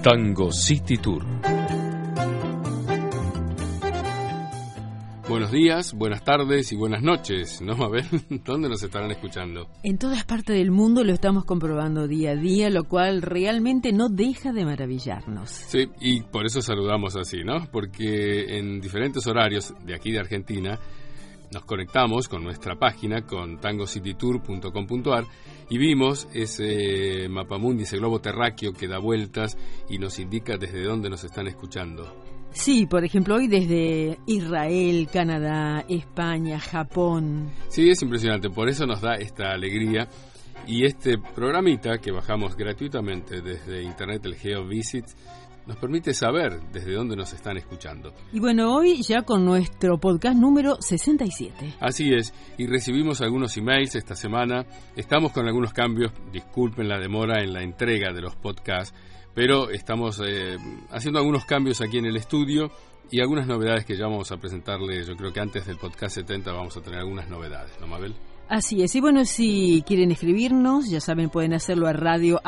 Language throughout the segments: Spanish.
Tango City Tour. Buenos días, buenas tardes y buenas noches, ¿no, Mabel? ¿Dónde nos estarán escuchando? En todas partes del mundo lo estamos comprobando día a día, lo cual realmente no deja de maravillarnos. Sí, y por eso saludamos así, ¿no? Porque en diferentes horarios de aquí de Argentina nos conectamos con nuestra página, con tangocitytour.com.ar, y vimos ese mapamundi, ese globo terráqueo que da vueltas y nos indica desde dónde nos están escuchando. Sí, por ejemplo, hoy desde Israel, Canadá, España, Japón. Sí, es impresionante, por eso nos da esta alegría. Y este programita que bajamos gratuitamente desde internet, el GeoVisit, nos permite saber desde dónde nos están escuchando. Y bueno, hoy ya con nuestro podcast número 67. Así es, y recibimos algunos emails esta semana. Estamos con algunos cambios, disculpen la demora en la entrega de los podcasts, pero estamos haciendo algunos cambios aquí en el estudio y algunas novedades que ya vamos a presentarles. Yo creo que antes del podcast 70 vamos a tener algunas novedades, ¿no, Mabel? Así es, y bueno, si quieren escribirnos, ya saben, pueden hacerlo a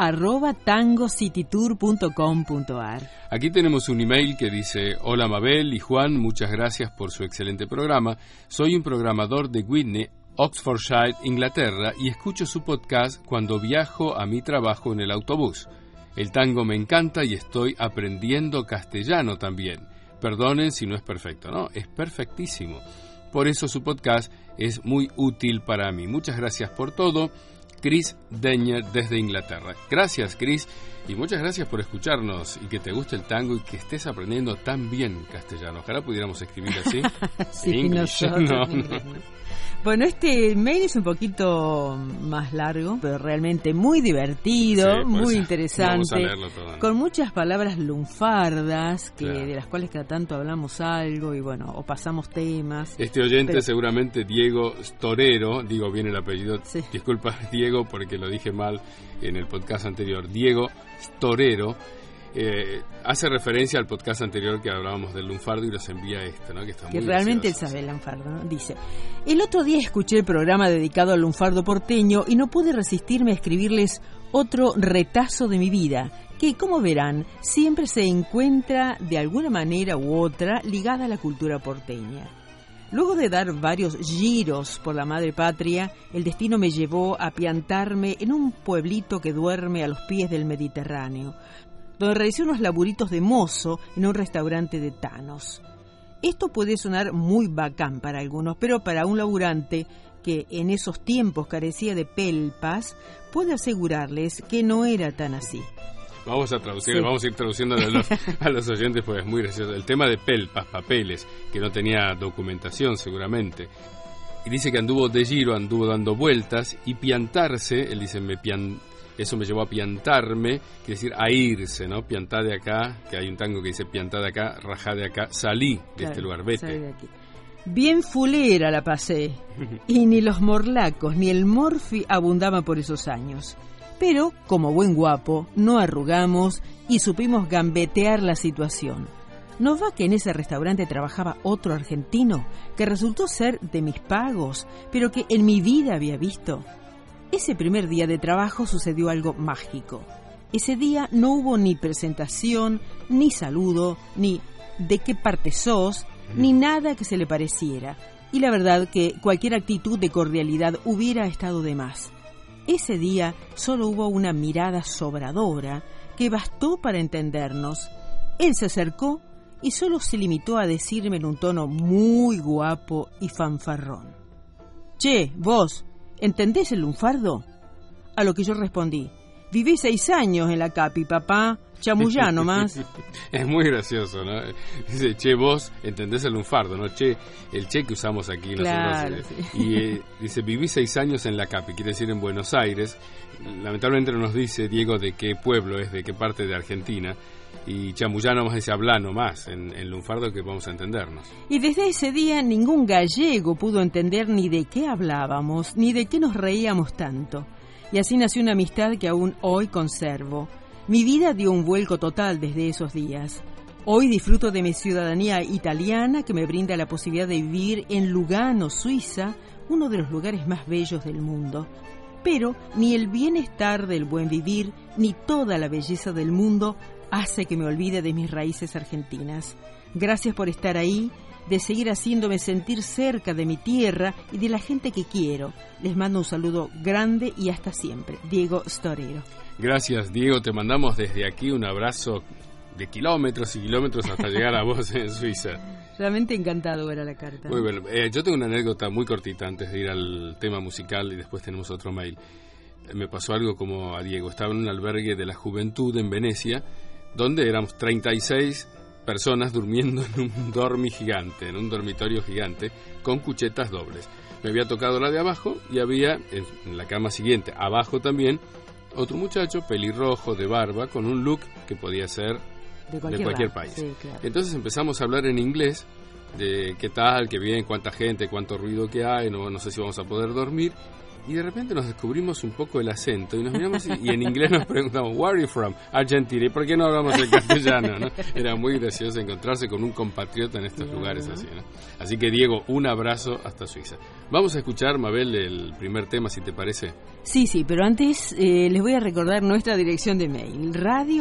radio@tangocitytour.com.ar. Aquí tenemos un email que dice: Hola Mabel y Juan, muchas gracias por su excelente programa. Soy un programador de Whitney, Oxfordshire, Inglaterra, y escucho su podcast cuando viajo a mi trabajo en el autobús. El tango me encanta y estoy aprendiendo castellano también. Perdonen si no es perfecto, ¿no? Es perfectísimo. Por eso su podcast es muy útil para mí. Muchas gracias por todo. Chris Denyer desde Inglaterra. Gracias, Chris, y muchas gracias por escucharnos y que te guste el tango y que estés aprendiendo tan bien castellano. Ojalá pudiéramos escribir así. Sí, nosotros. No. Bueno, este mail es un poquito más largo, pero realmente muy divertido, sí, pues, muy interesante, vamos a leerlo todo, ¿no? Con muchas palabras lunfardas, claro, de las cuales cada tanto hablamos algo y bueno, o pasamos temas. Este oyente seguramente Diego Storero, digo bien el apellido, sí. Disculpa Diego porque lo dije mal en el podcast anterior, Diego Storero, hace referencia al podcast anterior que hablábamos del lunfardo y nos envía esto, ¿no? Que está muy realmente él sabe el lunfardo, ¿no? Dice: el otro día escuché el programa dedicado al lunfardo porteño y no pude resistirme a escribirles otro retazo de mi vida, que, como verán, siempre se encuentra de alguna manera u otra ligada a la cultura porteña. Luego de dar varios giros por la madre patria, el destino me llevó a piantarme en un pueblito que duerme a los pies del Mediterráneo, donde realicé unos laburitos de mozo en un restaurante de Thanos. Esto puede sonar muy bacán para algunos, pero para un laburante que en esos tiempos carecía de pelpas, puedo asegurarles que no era tan así. Vamos a traducir, sí. Vamos a ir traduciendo a los oyentes, pues es muy gracioso. El tema de pelpas, papeles, que no tenía documentación seguramente. Y dice que anduvo de giro, anduvo dando vueltas, y piantarse, él dice, eso me llevó a piantarme, quiere decir a irse, ¿no? Piantá de acá, que hay un tango que dice piantá de acá, rajá de acá, salí de claro, este lugar, vete. Salí de aquí. Bien fulera la pasé, y ni los morlacos ni el morfi abundaban por esos años. Pero, como buen guapo, no arrugamos y supimos gambetear la situación. ¿No va que en ese restaurante trabajaba otro argentino, que resultó ser de mis pagos, pero que en mi vida había visto? Ese primer día de trabajo sucedió algo mágico. Ese día no hubo ni presentación, ni saludo, ni de qué parte sos, ni nada que se le pareciera. Y la verdad que cualquier actitud de cordialidad hubiera estado de más. Ese día solo hubo una mirada sobradora que bastó para entendernos. Él se acercó y solo se limitó a decirme en un tono muy guapo y fanfarrón: «Che, vos, ¿entendés el lunfardo?». A lo que yo respondí: «Viví 6 años en la Capi, papá, chamullá nomás». Es muy gracioso, ¿no? Dice: «Che, vos, ¿entendés el lunfardo?», ¿no? Che, el che que usamos aquí claro, nosotros. Sí. Y dice: «Viví 6 años en la Capi», quiere decir en Buenos Aires. Lamentablemente no nos dice Diego de qué pueblo es, de qué parte de Argentina. Y chamullá nomás dice hablar nomás, en lunfardo que vamos a entendernos. Y desde ese día ningún gallego pudo entender ni de qué hablábamos, ni de qué nos reíamos tanto. Y así nació una amistad que aún hoy conservo. Mi vida dio un vuelco total desde esos días. Hoy disfruto de mi ciudadanía italiana que me brinda la posibilidad de vivir en Lugano, Suiza, uno de los lugares más bellos del mundo. Pero ni el bienestar del buen vivir, ni toda la belleza del mundo hace que me olvide de mis raíces argentinas. Gracias por estar ahí, de seguir haciéndome sentir cerca de mi tierra y de la gente que quiero. Les mando un saludo grande y hasta siempre. Diego Storero. Gracias, Diego. Te mandamos desde aquí un abrazo de kilómetros y kilómetros hasta llegar a vos en Suiza. Realmente encantado era la carta. Muy bueno. Yo tengo una anécdota muy cortita antes de ir al tema musical y después tenemos otro mail. Me pasó algo como a Diego. Estaba en un albergue de la juventud en Venecia, donde éramos 36 personas durmiendo en un gigante, en un dormitorio gigante, con cuchetas dobles. Me había tocado la de abajo y había, en la cama siguiente, abajo también, otro muchacho pelirrojo, de barba, con un look que podía ser de cualquier país. Sí, claro. Entonces empezamos a hablar en inglés, de qué tal, qué bien, cuánta gente, cuánto ruido que hay, no sé si vamos a poder dormir. Y de repente nos descubrimos un poco el acento y nos miramos y en inglés nos preguntamos, "Where are you from?" Argentina. ¿Y por qué no hablamos el castellano? ¿No? Era muy gracioso encontrarse con un compatriota en estos lugares así, ¿no? Así que, Diego, un abrazo hasta Suiza. Vamos a escuchar, Mabel, el primer tema, si te parece. Sí, pero antes les voy a recordar nuestra dirección de mail,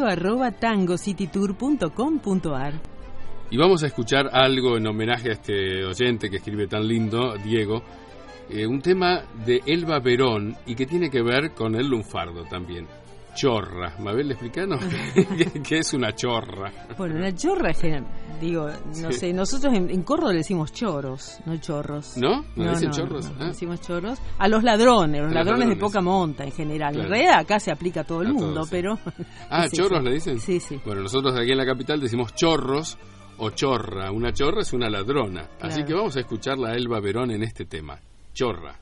radio@tangocitytour.com.ar. Y vamos a escuchar algo en homenaje a este oyente que escribe tan lindo, Diego. Un tema de Elba Verón y que tiene que ver con el lunfardo también. Chorra. Mabel, explícanos qué es una chorra. Bueno, una chorra es no sé, nosotros en Córdoba le decimos choros, no chorros. ¿No? ¿No dicen chorros? No, decimos choros. A los ladrones de poca monta en general. Claro. En realidad acá se aplica a todo el mundo, todos, sí. Pero... ¿Chorros le dicen? Sí. Bueno, nosotros aquí en la capital decimos chorros o chorra. Una chorra es una ladrona. Claro. Así que vamos a escucharla a Elba Verón en este tema. Chorra.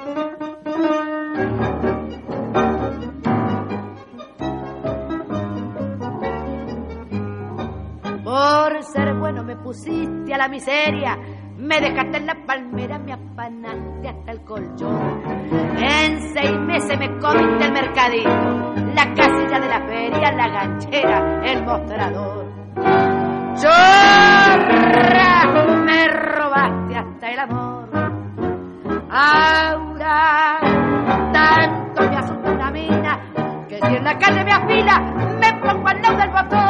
Por ser bueno me pusiste a la miseria, me dejaste en la palmera, me apanaste hasta el colchón. En 6 meses me comiste el mercadito, la casilla de la feria, la ganchera, el mostrador. Chorra, me robaste hasta el amor. Ahora tanto me asusta una mina que si en la calle me afila me pongo al lado del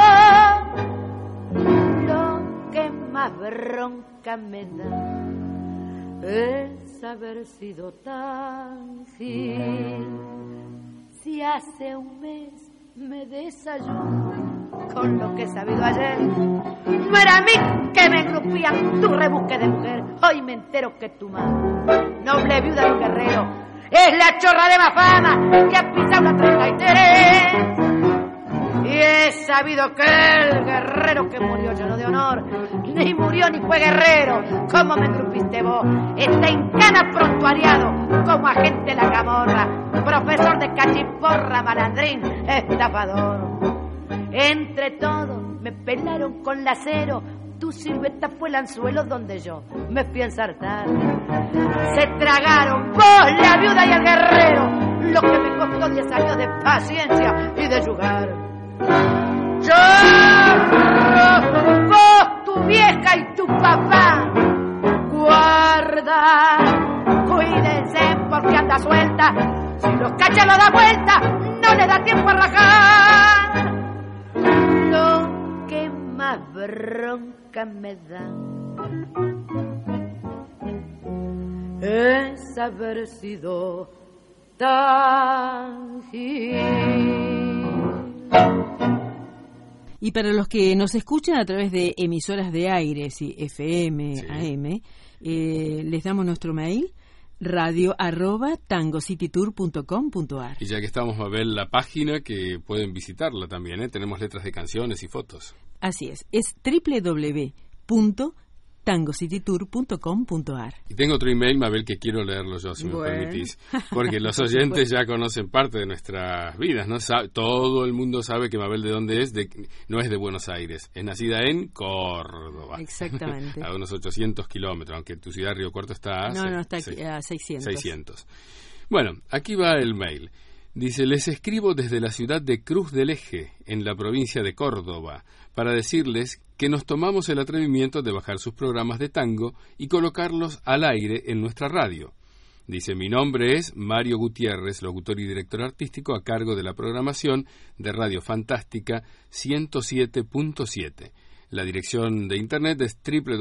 botón. Lo que más bronca me da es haber sido tan gil. Si hace un mes me desayuno con lo que he sabido ayer, no era a mí que me engrupían tu rebusque de mujer. Hoy me entero que tu madre, noble viuda de un guerrero, es la chorra de más fama que ha pisado la 33. Y he sabido que el guerrero que murió lleno de honor, ni murió ni fue guerrero, como me engrupiste vos, está en cana prontuariado como agente de la camorra, profesor de cachiporra, malandrín, estafador. Entre todos me pelaron con lacero, tu silueta fue el anzuelo donde yo me fui a ensartar. Se tragaron vos, la viuda y el guerrero, lo que me costó 10 años de paciencia y de yugar. Yo, vos, tu vieja y tu papá, guarda, cuídense porque anda suelta, si los cacha lo da vuelta, no le da tiempo a rajar. Lo que más bronca me da es haber sido tan gil. Y para los que nos escuchan a través de emisoras de aire, FM, sí. AM, les damos nuestro mail, radio@tangocitytour.com.ar. Y ya que estamos a ver la página, que pueden visitarla también, ¿eh? Tenemos letras de canciones y fotos. Así es www.tangocitytour.com.ar. Y tengo otro email, Mabel, que quiero leerlo yo, si me permitís, porque los oyentes ya conocen parte de nuestras vidas, ¿no? Todo el mundo sabe que Mabel de dónde es, no es de Buenos Aires, es nacida en Córdoba. Exactamente. A unos 800 kilómetros, aunque tu ciudad, Río Cuarto, está está aquí a 600. Bueno, aquí va el mail. Dice, les escribo desde la ciudad de Cruz del Eje, en la provincia de Córdoba, para decirles que nos tomamos el atrevimiento de bajar sus programas de tango y colocarlos al aire en nuestra radio. Dice, mi nombre es Mario Gutiérrez, locutor y director artístico a cargo de la programación de Radio Fantástica 107.7. La dirección de internet es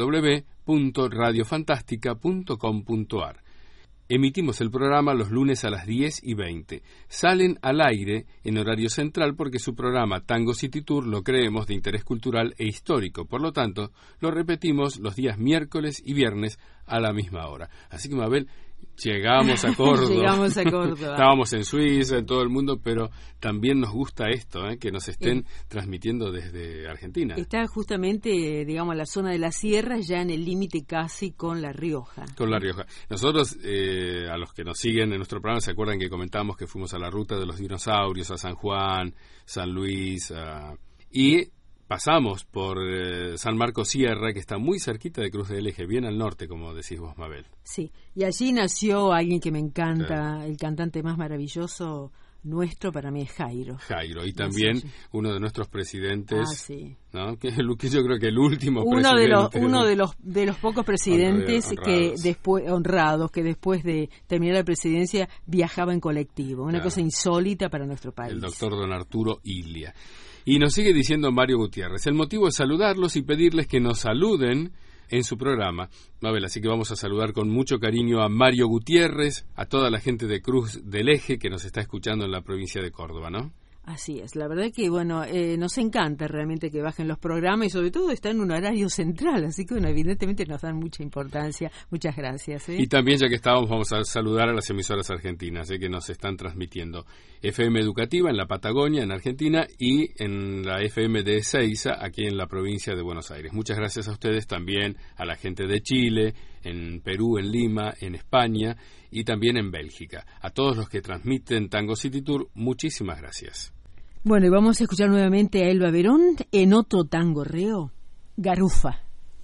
www.radiofantástica.com.ar. Emitimos el programa los lunes a las 10:20. Salen al aire en horario central porque su programa Tango City Tour lo creemos de interés cultural e histórico. Por lo tanto, lo repetimos los días miércoles y viernes a la misma hora. Así que, Mabel, llegamos a Córdoba. Llegamos a Córdoba. Estábamos en Suiza, en todo el mundo, pero también nos gusta esto, que nos estén transmitiendo desde Argentina. Está justamente, digamos, la zona de la sierra, ya en el límite casi con La Rioja. Con La Rioja. Nosotros, a los que nos siguen en nuestro programa, se acuerdan que comentamos que fuimos a la ruta de los dinosaurios, a San Juan, San Luis, y pasamos por San Marcos Sierra, que está muy cerquita de Cruz del Eje, bien al norte, como decís vos, Mabel. Sí, y allí nació alguien que me encanta, claro. El cantante más maravilloso nuestro para mí es Jairo. Jairo, y también uno de nuestros presidentes, sí. ¿no? Que yo creo que el último presidente. Uno de los pocos presidentes honrados que después de terminar la presidencia viajaba en colectivo, una cosa insólita para nuestro país. El doctor don Arturo Ilia. Y nos sigue diciendo Mario Gutiérrez, el motivo es saludarlos y pedirles que nos saluden en su programa. Mabel, así que vamos a saludar con mucho cariño a Mario Gutiérrez, a toda la gente de Cruz del Eje que nos está escuchando en la provincia de Córdoba, ¿no? Así es, la verdad que, nos encanta realmente que bajen los programas y sobre todo está en un horario central, así que, evidentemente nos dan mucha importancia. Muchas gracias. Y también, ya que estábamos, vamos a saludar a las emisoras argentinas que nos están transmitiendo. FM Educativa en la Patagonia, en Argentina, y en la FM de Ezeiza, aquí en la provincia de Buenos Aires. Muchas gracias a ustedes también, a la gente de Chile, en Perú, en Lima, en España y también en Bélgica. A todos los que transmiten Tango City Tour, muchísimas gracias. Bueno, y vamos a escuchar nuevamente a Elba Verón en otro tango reo, Garufa.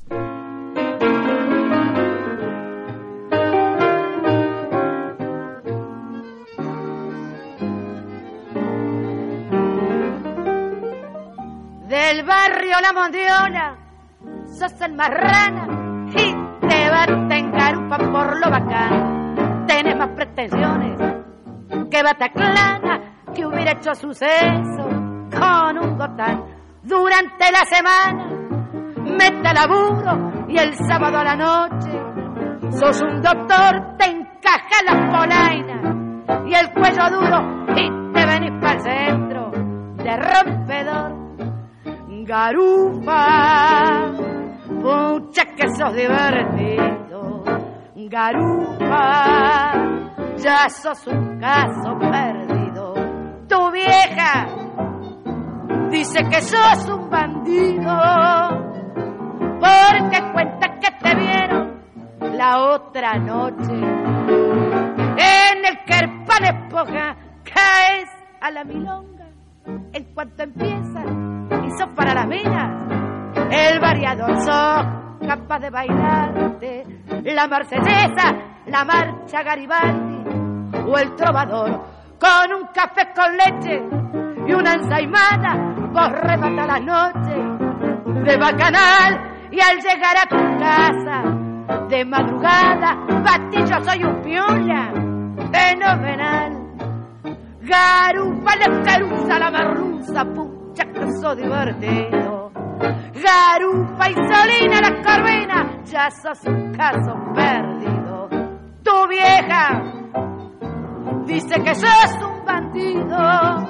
Del barrio La Mondiola, sos el marrana y te bate en garufa por lo bacán. Tenés más pretensiones que Bataclana, que hubiera hecho suceso con un gotán. Durante la semana mete laburo y el sábado a la noche sos un doctor, te encaja la polaina y el cuello duro y te venís para el centro de rompedor. Garufa, pucha que sos divertido. Garufa, ya sos un caso perdido. Tu vieja dice que sos un bandido porque cuenta que te vieron la otra noche en el Querpan Espoja. Caes a la milonga en cuanto empieza y sos para las minas el variador. Sos capaz de bailarte la marsellesa, la marcha Garibaldi o el trovador. Con un café con leche y una ensaimada vos remata la noche de bacanal, y al llegar a tu casa de madrugada batillo soy un piola fenomenal. Garufa le caruza la merluza, pucha que sos divertido. Garufa y Solina la corvina, ya sos un caso perdido. Tu vieja dice que sos un bandido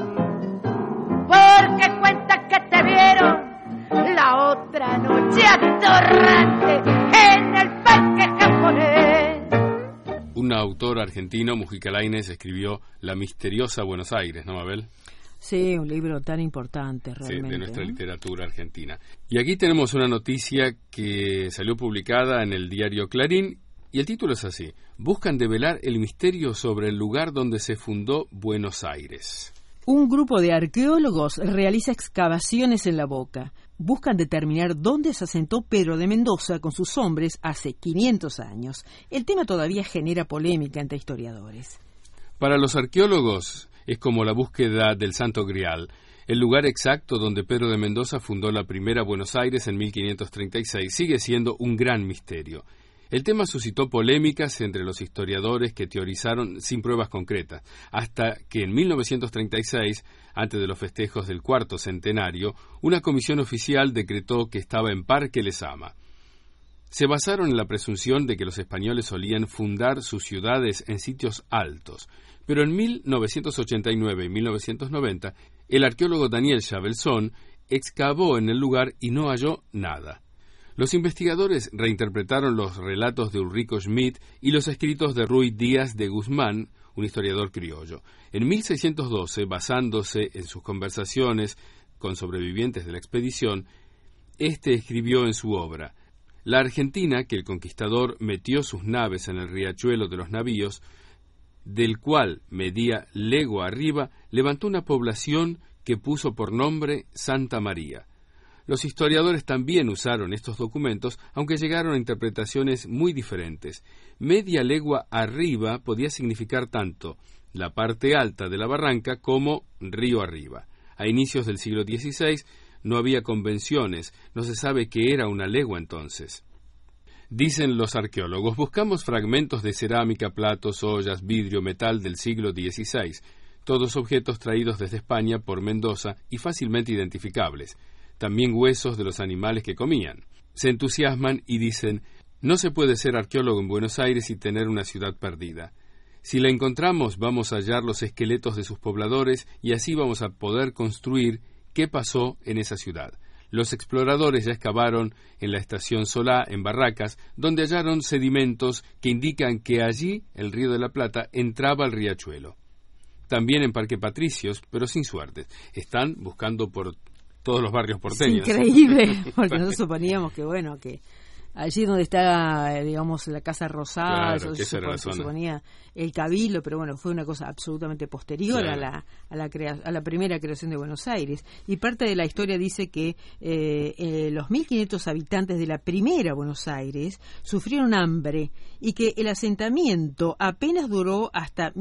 porque cuenta que te vieron la otra noche atorrante en el parque japonés. Un autor argentino, Mujica Lainez, escribió La misteriosa Buenos Aires, ¿no, Mabel? Sí, un libro tan importante realmente. Sí, de nuestra literatura argentina. Y aquí tenemos una noticia que salió publicada en el diario Clarín, y el título es así: buscan develar el misterio sobre el lugar donde se fundó Buenos Aires. Un grupo de arqueólogos realiza excavaciones en La Boca. Buscan determinar dónde se asentó Pedro de Mendoza con sus hombres hace 500 años. El tema todavía genera polémica entre historiadores. Para los arqueólogos es como la búsqueda del Santo Grial, el lugar exacto donde Pedro de Mendoza fundó la primera Buenos Aires en 1536 sigue siendo un gran misterio. El tema suscitó polémicas entre los historiadores que teorizaron sin pruebas concretas, hasta que en 1936, antes de los festejos del cuarto centenario, una comisión oficial decretó que estaba en Parque Lezama. Se basaron en la presunción de que los españoles solían fundar sus ciudades en sitios altos, pero en 1989 y 1990 el arqueólogo Daniel Chabelson excavó en el lugar y no halló nada. Los investigadores reinterpretaron los relatos de Ulrico Schmidt y los escritos de Ruy Díaz de Guzmán, un historiador criollo. En 1612, basándose en sus conversaciones con sobrevivientes de la expedición, este escribió en su obra: la Argentina, que el conquistador metió sus naves en el riachuelo de los navíos, del cual medía legua arriba, levantó una población que puso por nombre Santa María. Los historiadores también usaron estos documentos, aunque llegaron a interpretaciones muy diferentes. Media legua arriba podía significar tanto la parte alta de la barranca como río arriba. A inicios del siglo XVI no había convenciones, no se sabe qué era una legua entonces. Dicen los arqueólogos: buscamos fragmentos de cerámica, platos, ollas, vidrio, metal del siglo XVI, todos objetos traídos desde España por Mendoza y fácilmente identificables. También huesos de los animales que comían. Se entusiasman y dicen: no se puede ser arqueólogo en Buenos Aires y tener una ciudad perdida. Si la encontramos, vamos a hallar los esqueletos de sus pobladores y así vamos a poder construir qué pasó en esa ciudad. Los exploradores ya excavaron en la estación Solá, en Barracas, donde hallaron sedimentos que indican que allí el río de la Plata entraba al riachuelo. También en Parque Patricios, pero sin suerte. Están buscando por todos los barrios porteños. Es increíble, porque nosotros suponíamos que, bueno, que allí donde está, digamos, la Casa Rosada, claro, se suponía el Cabildo, pero bueno, fue una cosa absolutamente posterior, claro, a la primera creación de Buenos Aires. Y parte de la historia dice que los 1.500 habitantes de la primera Buenos Aires sufrieron hambre y que el asentamiento apenas duró hasta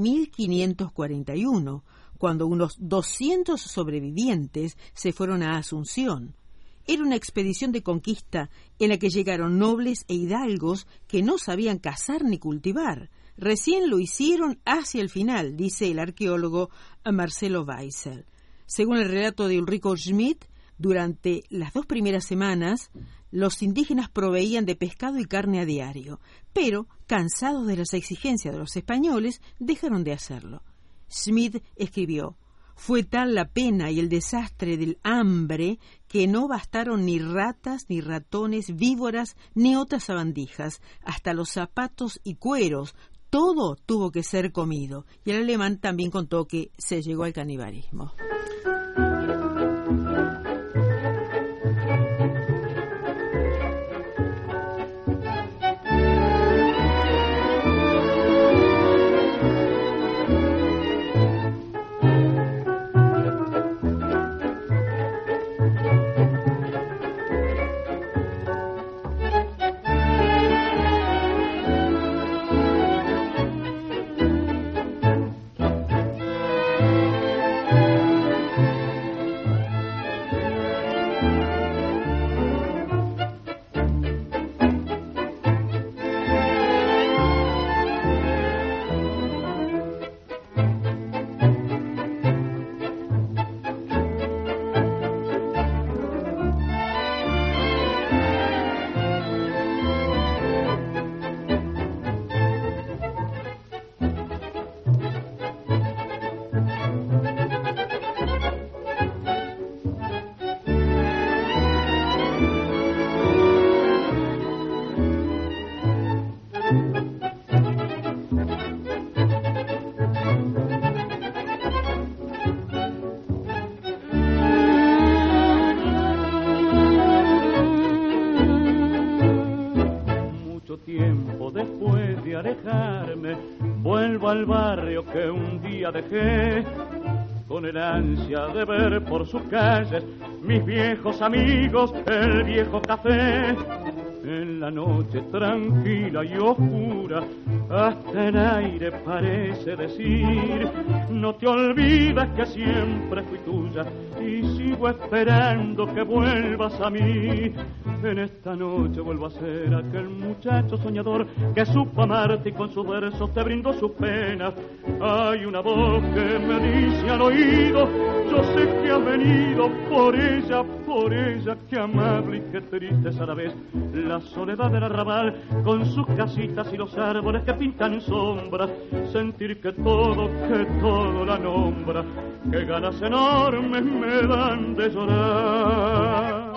1541, cuando unos 200 sobrevivientes se fueron a Asunción. Era una expedición de conquista en la que llegaron nobles e hidalgos que no sabían cazar ni cultivar. Recién lo hicieron hacia el final, dice el arqueólogo Marcelo Weissel. Según el relato de Ulrico Schmidt, durante las 2 primeras semanas, los indígenas proveían de pescado y carne a diario, pero, cansados de las exigencias de los españoles, dejaron de hacerlo. Schmidt escribió: fue tal la pena y el desastre del hambre que no bastaron ni ratas, ni ratones, víboras, ni otras sabandijas. Hasta los zapatos y cueros, todo tuvo que ser comido. Y el alemán también contó que se llegó al canibalismo. Al barrio que un día dejé, con el ansia de ver por sus calles mis viejos amigos, el viejo café. En la noche tranquila y oscura, hasta el aire parece decir: no te olvides que siempre fui tuya y sigo esperando que vuelvas a mí. En esta noche vuelvo a ser aquel muchacho soñador que supo amarte y con sus versos te brindó sus penas. Hay una voz que me dice al oído, yo sé que has venido por ella, que amable y que triste es a la vez. La soledad del arrabal con sus casitas y los árboles que pintan sombras, sentir que todo la nombra, que ganas enormes me dan de llorar.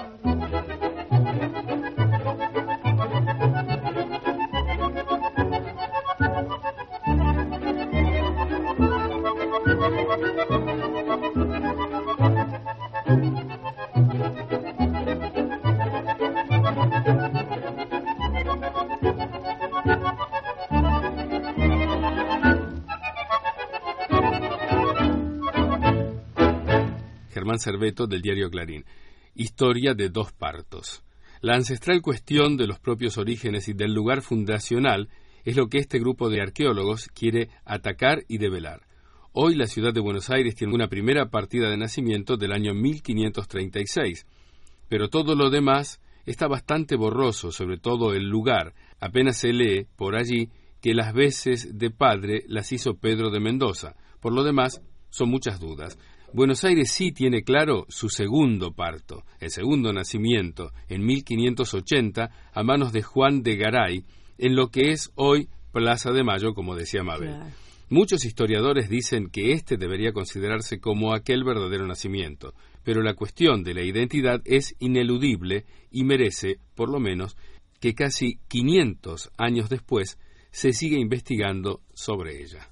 Germán Cerveto, del diario Clarín. Historia de dos partos. La ancestral cuestión de los propios orígenes y del lugar fundacional es lo que este grupo de arqueólogos quiere atacar y develar. Hoy la ciudad de Buenos Aires tiene una primera partida de nacimiento del año 1536, pero todo lo demás está bastante borroso, sobre todo el lugar. Apenas se lee por allí que las veces de padre las hizo Pedro de Mendoza. Por lo demás, son muchas dudas. Buenos Aires sí tiene claro su segundo parto, el segundo nacimiento, en 1580, a manos de Juan de Garay, en lo que es hoy Plaza de Mayo, como decía Mabel. Claro. Muchos historiadores dicen que este debería considerarse como aquel verdadero nacimiento, pero la cuestión de la identidad es ineludible y merece, por lo menos, que casi 500 años después se siga investigando sobre ella.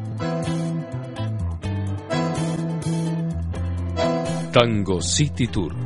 Tango City Tour.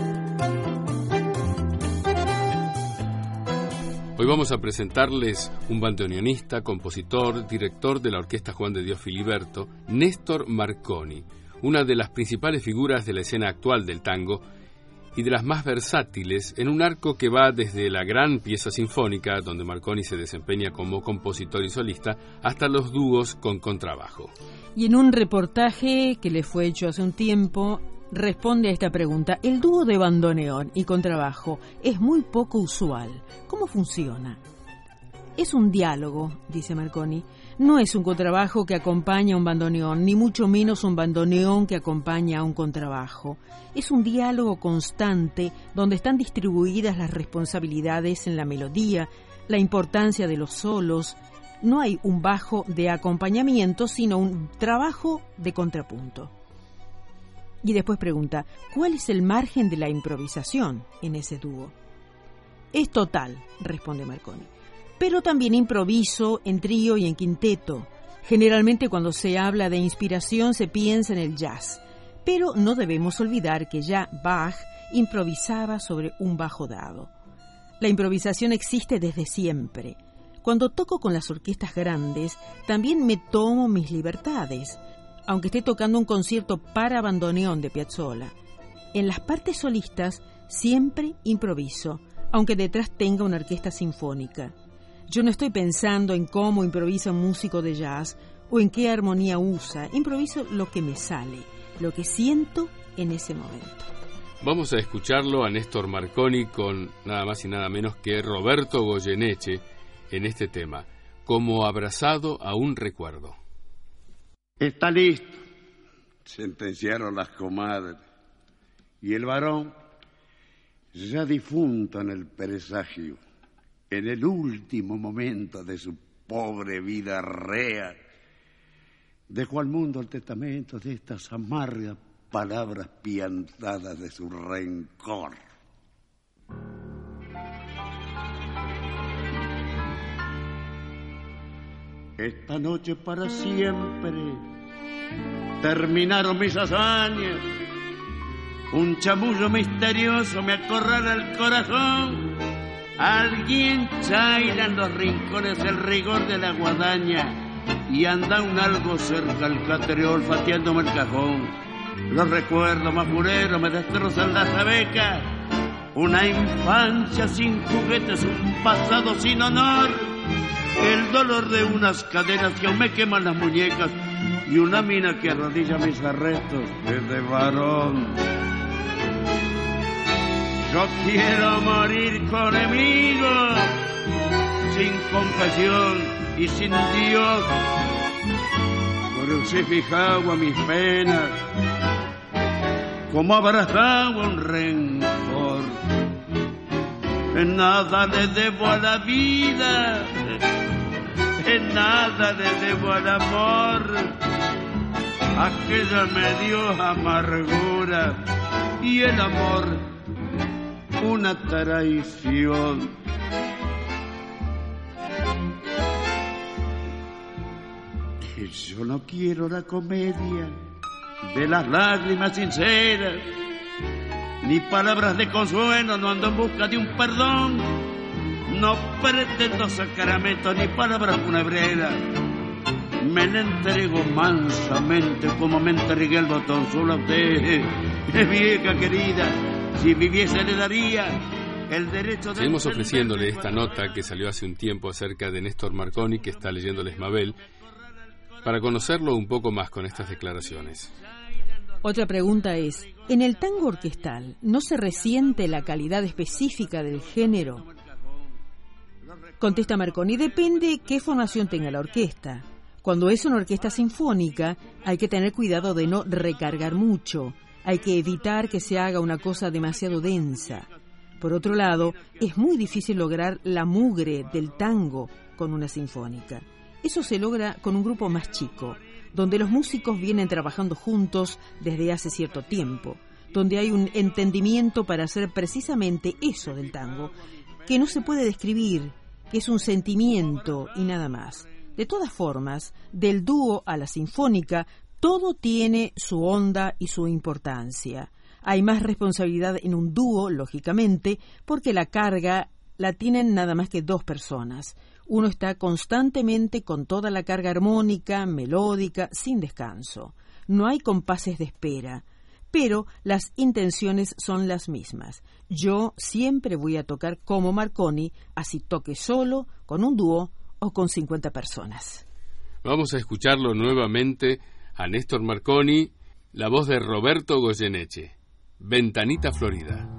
Hoy vamos a presentarles un bandoneonista, compositor, director de la Orquesta Juan de Dios Filiberto, Néstor Marconi, una de las principales figuras de la escena actual del tango y de las más versátiles en un arco que va desde la gran pieza sinfónica, donde Marconi se desempeña como compositor y solista, hasta los dúos con contrabajo. Y en un reportaje que le fue hecho hace un tiempo, responde a esta pregunta. El dúo de bandoneón y contrabajo es muy poco usual. ¿Cómo funciona? Es un diálogo, dice Marconi. No es un contrabajo que acompaña a un bandoneón, ni mucho menos un bandoneón que acompaña a un contrabajo. Es un diálogo constante donde están distribuidas las responsabilidades en la melodía, la importancia de los solos. No hay un bajo de acompañamiento, sino un trabajo de contrapunto. Y después pregunta, ¿cuál es el margen de la improvisación en ese dúo? Es total, responde Marconi. Pero también improviso en trío y en quinteto. Generalmente cuando se habla de inspiración se piensa en el jazz. Pero no debemos olvidar que ya Bach improvisaba sobre un bajo dado. La improvisación existe desde siempre. Cuando toco con las orquestas grandes, también me tomo mis libertades, aunque esté tocando un concierto para bandoneón de Piazzolla. En las partes solistas siempre improviso, aunque detrás tenga una orquesta sinfónica. Yo no estoy pensando en cómo improvisa un músico de jazz o en qué armonía usa. Improviso lo que me sale, lo que siento en ese momento. Vamos a escucharlo a Néstor Marconi con nada más y nada menos que Roberto Goyeneche en este tema, Como abrazado a un recuerdo. Está listo, sentenciaron las comadres, y el varón, ya difunto en el presagio, en el último momento de su pobre vida rea, dejó al mundo el testamento de estas amargas palabras piantadas de su rencor. Esta noche para siempre terminaron mis hazañas. Un chamullo misterioso me acorrala el corazón. Alguien chaila en los rincones el rigor de la guadaña y anda un algo cerca al catreo olfateándome el cajón. Los recuerdos mamureros me destrozan las abecas. Una infancia sin juguetes, un pasado sin honor. El dolor de unas cadenas que aún me queman las muñecas y una mina que arrodilla mis arrestos desde varón. Yo quiero morir conmigo, sin confesión y sin Dios, crucificado a mis penas, como abrazado a un rencor. En nada le debo a la vida, en nada le debo al amor. Aquella me dio amargura y el amor una traición. Y yo no quiero la comedia de las lágrimas sinceras, ni palabras de consuelo, no ando en busca de un perdón. No pretendo sacramentos ni palabras funebreras. Me la entrego mansamente como me entregué el botón solo a usted, vieja querida. Si viviese le daría el derecho de... Seguimos ofreciéndole esta nota que salió hace un tiempo acerca de Néstor Marconi, que está leyéndoles Mabel, para conocerlo un poco más con estas declaraciones. Otra pregunta es, ¿en el tango orquestal no se resiente la calidad específica del género? Contesta Marconi, depende qué formación tenga la orquesta. Cuando es una orquesta sinfónica, hay que tener cuidado de no recargar mucho. Hay que evitar que se haga una cosa demasiado densa. Por otro lado, es muy difícil lograr la mugre del tango con una sinfónica. Eso se logra con un grupo más chico, donde los músicos vienen trabajando juntos desde hace cierto tiempo, donde hay un entendimiento para hacer precisamente eso del tango, que no se puede describir, que es un sentimiento y nada más. De todas formas, del dúo a la sinfónica, todo tiene su onda y su importancia. Hay más responsabilidad en un dúo, lógicamente, porque la carga la tienen nada más que dos personas. Uno está constantemente con toda la carga armónica, melódica, sin descanso. No hay compases de espera, pero las intenciones son las mismas. Yo siempre voy a tocar como Marconi, así toque solo, con un dúo o con 50 personas. Vamos a escucharlo nuevamente a Néstor Marconi, la voz de Roberto Goyeneche, Ventanita Florida.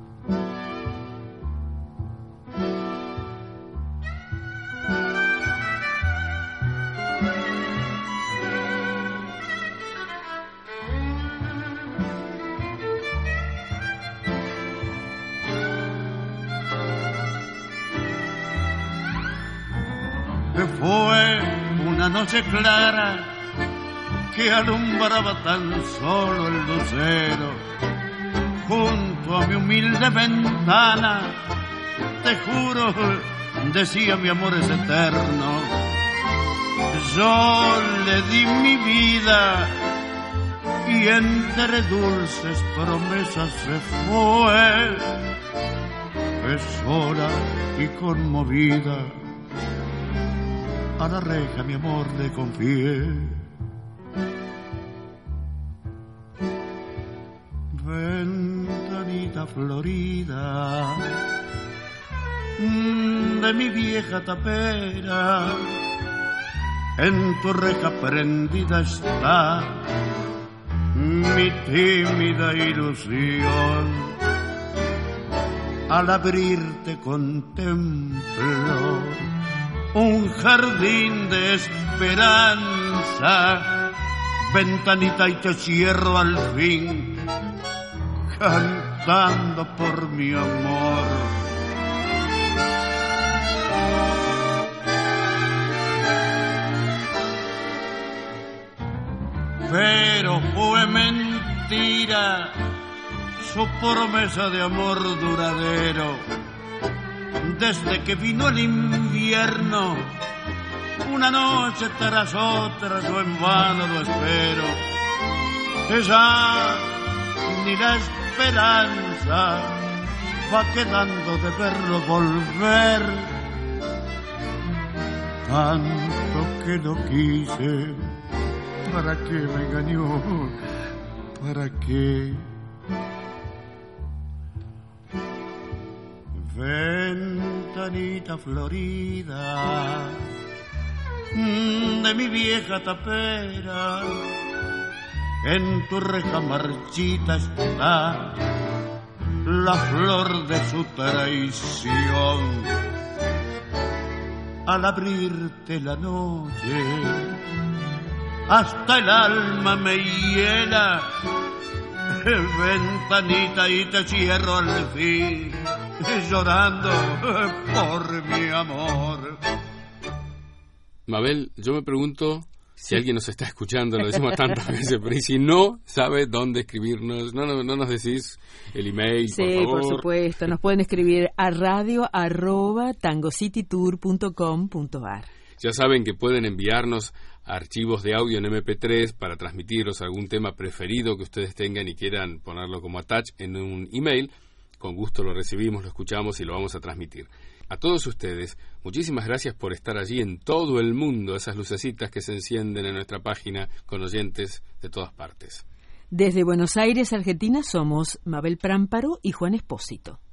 Fue una noche clara que alumbraba tan solo el lucero. Junto a mi humilde ventana, te juro, decía mi amor es eterno. Yo le di mi vida y entre dulces promesas se fue. Sola y conmovida a la reja mi amor le confié. Ventanita florida de mi vieja tapera, en tu reja prendida está mi tímida ilusión. Al abrirte contemplo un jardín de esperanza, ventanita, y te cierro al fin, cantando por mi amor. Pero fue mentira su promesa de amor duradero. Desde que vino el invierno, una noche tras otra, yo en vano lo espero. Ya ni la esperanza va quedando de verlo volver. Tanto que lo quise, ¿para qué me engañó? ¿Para qué? Ventanita florida de mi vieja tapera, en tu reja marchita está la flor de su traición. Al abrirte la noche, hasta el alma me hiela, ventanita, y te cierro al fin, llorando por mi amor. Mabel, yo me pregunto si alguien nos está escuchando, lo decimos tantas veces, pero y si no sabe dónde escribirnos, no nos decís el email, sí, por favor. por supuesto, nos pueden escribir a radio@tangocitytour.com.ar. Ya saben que pueden enviarnos archivos de audio en MP3 para transmitiros algún tema preferido que ustedes tengan y quieran ponerlo como attach en un email. Con gusto lo recibimos, lo escuchamos y lo vamos a transmitir. A todos ustedes, muchísimas gracias por estar allí en todo el mundo, esas lucecitas que se encienden en nuestra página con oyentes de todas partes. Desde Buenos Aires, Argentina, somos Mabel Prámparo y Juan Espósito.